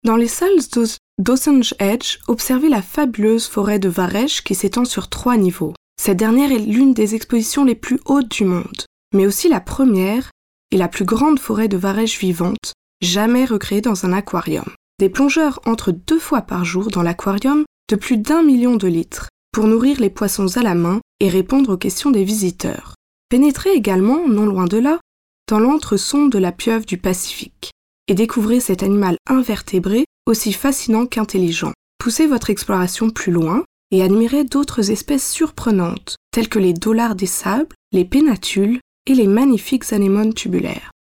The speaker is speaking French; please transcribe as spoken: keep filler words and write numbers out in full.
Dans les salles d'Os- d'Osage Edge, observez la fabuleuse forêt de Varech qui s'étend sur trois niveaux. Cette dernière est l'une des expositions les plus hautes du monde, mais aussi la première et la plus grande forêt de Varech vivante, jamais recréée dans un aquarium. Des plongeurs entrent deux fois par jour dans l'aquarium de plus d'un million de litres pour nourrir les poissons à la main et répondre aux questions des visiteurs. Pénétrez également, non loin de là, dans l'entresson de la pieuvre du Pacifique et découvrez cet animal invertébré aussi fascinant qu'intelligent. Poussez votre exploration plus loin et admirez d'autres espèces surprenantes, telles que les dollars des sables, les pénatules et les magnifiques anémones tubulaires.